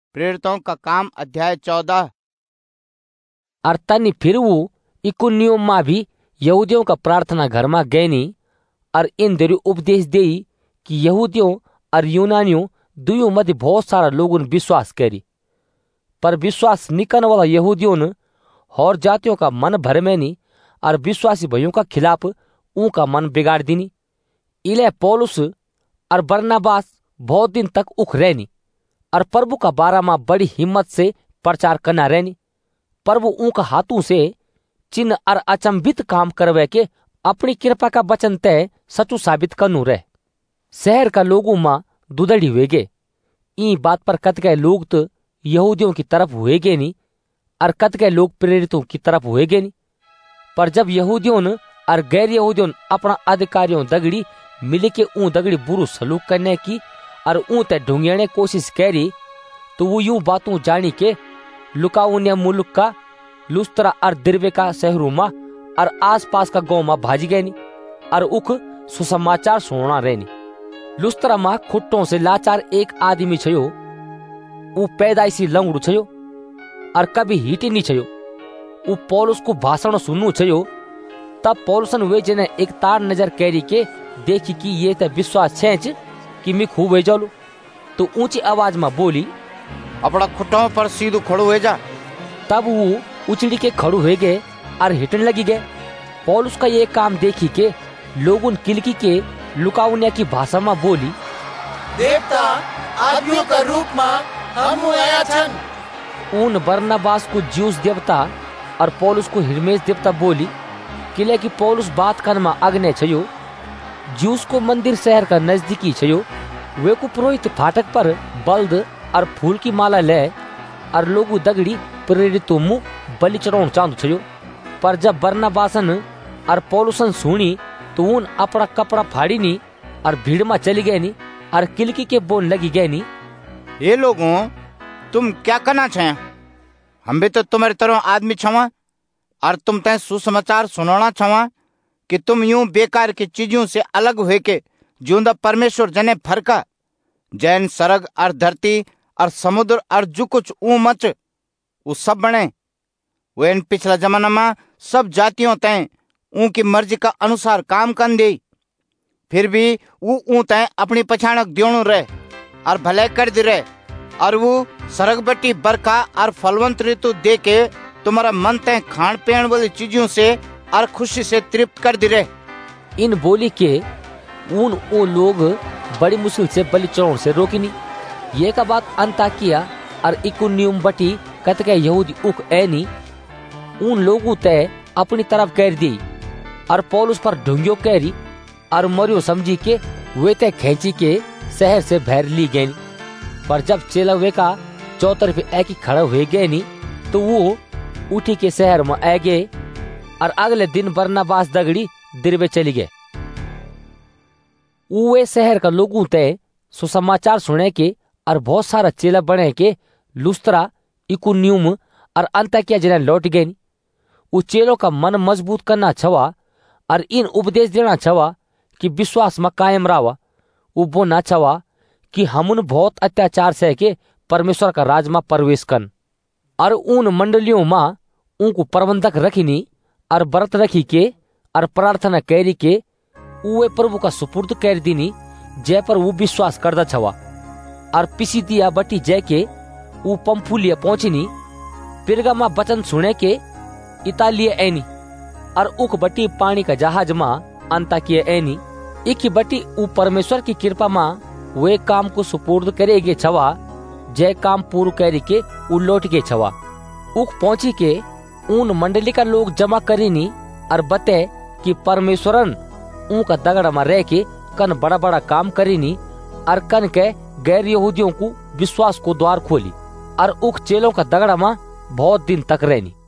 प्रेरितों का काम अध्याय 14। और तनी फिर वो इकुनियुम में भी यहूदियों का प्रार्थना घर में गए नी और इन देरी उपदेश देई कि यहूदियों और यूनानियों दुयों मध्य बहुत सारा लोगों ने विश्वास करी। पर विश्वास निकन वाला यहूदियों ने और जातियों का मन भर में नी और विश्वासी भाइयों का खिलाफ उनका मन बिगाड़ दीनी। इले पौलुस और बरनबास बहुत दिन तक उख रहनी और प्रभु का बारा में बड़ी हिम्मत से प्रचार करना रहनी। प्रभु उनका हाथों से चिन्ह और अचंभित काम करवे के अपनी कृपा का वचन तय सचू साबित करनू रहे। शहर का लोगों में दुदड़ी हुए गे। ई बात पर कत गए लोग तो यहूदियों की तरफ हुए गे नहीं और कत गए लोग प्रेरितों की तरफ हुए गे नहीं। पर जब यहूदियों ने और गैर यहूदियों ने अपना अधिकारियों दगड़ी मिले के ऊं दगड़ी बुरु सलूक करने की और ऊं ते ढूंढने कोशिश करी तो वो यूं बातों जानी के लुकाउनिया मुल्क का लुस्त्रा और दिरबे का शहरों में और आसपास का गांव में भाजी गए नी और उख सुसमाचार सुनना रहनी। लुस्त्रा में खुट्टों से लाचार एक आदमी छयो। वो पैदाइशी लंगड़ू छयो और कभी हिटी नहीं छयो। वो पौलुस को भाषण सुनू छयो। तब पौलुसन वे जने एक तार नजर कैरी के देखी कि ये तो विश्वास छेच कि मैं खूब हो जालू तो ऊंची आवाज में बोली, अपना खुट्टों पर सीधू खड़ो हो जा। तब वो उचड़ी के खड़ू हो गए और हिटन लगी गए। पौलुस का ये काम देखी के लोगों किलकी के लुकाउनिया की भाषा में बोली, देवता आदमियों का रूप में हम आया छन। उन बरनबास को ज्यूस देवता और पौलुस को हिरमेस देवता बोली किले की पौलुस बात कर में अग्ने छयो। ज्यूस को मंदिर शहर का नजदीकी छयो। वे को पुरोहित फाटक पर बल्द और फूल की माला ले और लोगू दगड़ी प्रेरितों मुँह बलि चढ़ाउण चांदू छयो। पर जब बरनबासन और पौलुसन सुनी तो उन अपना कपड़ा फाड़ी नी और भीड़ में चली गए नी और किलकी के बोन लगी गए नी, ये लोगों तुम क्या करना चाहे? हम भी तो तुम्हारी तरह आदमी छवा और तुम तय सुसमाचार सुनाना छवा कि तुम यूं बेकार की चीजों से अलग हुए के जिंदा परमेश्वर जने फरका जैन सरग और धरती और समुद्र और जो कुछ ऊ मच वो सब बने। वो इन पिछला जमाना में सब जातियों तय उनकी मर्जी का अनुसार काम कर दे। फिर भी वो ऊ तय अपनी पछाणक दियोणु रहे और भले कर दे रहे और वो सरग बटी बरखा और फलवंत ऋतु दे के तुम्हारा मन तय खान पीने वाली चीजों से और खुशी से तृप्त कर दे रहे। इन बोली के उन लोग बड़ी मुश्किल से बलि चढ़ाउण से रोकी नहीं। ये का बात अंताकिया और इकुनियुम बटी कत के यहूदी उक ऐनी उन लोगों तय अपनी तरफ कर दी और पौलुस पर ढूंढियो कैरी और मरियो समझी के वे तय खेची के शहर से बाहर ली गई। पर जब चेला वे का चौतरफ एक ही खड़ा हुए गए नी तो वो उठी के शहर में आ गए और अगले दिन बरनबास दगड़ी दिरबे चली गए। वे शहर का लोगों तय सुसमाचार सुने के और बहुत सारा चेला बने के लुस्त्रा इकुनियुम और अंताकिया जिले लौट गए। उस चेलों का मन मजबूत करना छवा और इन उपदेश देना छवा कि विश्वास में कायम रहा। वो ना छवा कि हम बहुत अत्याचार सह के परमेश्वर का राज में प्रवेश कर और उन मंडलियों में उनको प्रबंधक रखी और व्रत रखी के और प्रार्थना कैरी के वे प्रभु का सुपुर्द कर दीनी जय पर वो विश्वास करदा छवा। और पिसिदिया बटी जय के वो पंफुलिया पहुंचनी पिरगा वचन सुने के इतालिया ऐनी और उक बटी पानी का जहाज में अंताकिया ऐनी एक बटी ऊ परमेश्वर की कृपा में वे काम को सुपुर्द करेगे छवा। जय काम पूर्ण करे के उ लौट के छवा। उक पहुंची के उन मंडली का लोग जमा करीनी और बते कि परमेश्वरन उनका दगड़ में रह के कन बड़ा बड़ा काम करीनी और कन के गैर यहूदियों को विश्वास को द्वार खोली और उक चेलों का दगड़ में बहुत दिन तक रहनी।